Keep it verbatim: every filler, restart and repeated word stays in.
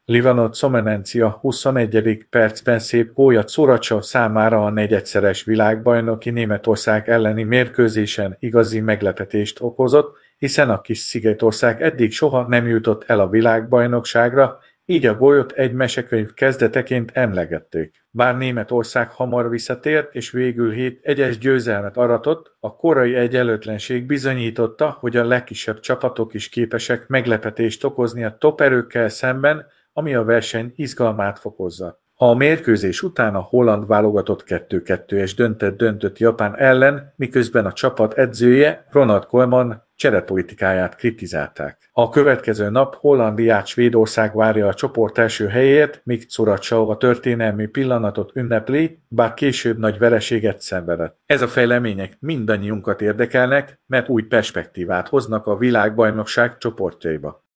Livanot Szomenencia huszonegyedik percben szép gólja Curacao számára a negyedszeres világbajnoki Németország elleni mérkőzésen igazi meglepetést okozott, hiszen a kis szigetország eddig soha nem jutott el a világbajnokságra, így a gólt egy mesekönyv kezdeteként emlegették. Bár Németország hamar visszatért és végül hét egyes győzelmet aratott, a korai egyenlőtlenség bizonyította, hogy a legkisebb csapatok is képesek meglepetést okozni a top erőkkel szemben, ami a verseny izgalmát fokozza. A mérkőzés után a holland válogatott kettő kettős döntet döntött Japán ellen, miközben a csapat edzője Ronald Koeman cserepolitikáját kritizálták. A következő nap Hollandiát Svédország várja a csoport első helyért, míg Curacao a történelmi pillanatot ünnepli, bár később nagy vereséget szenvedett. Ez a fejlemények mindannyiunkat érdekelnek, mert új perspektívát hoznak a világbajnokság csoportjaiba.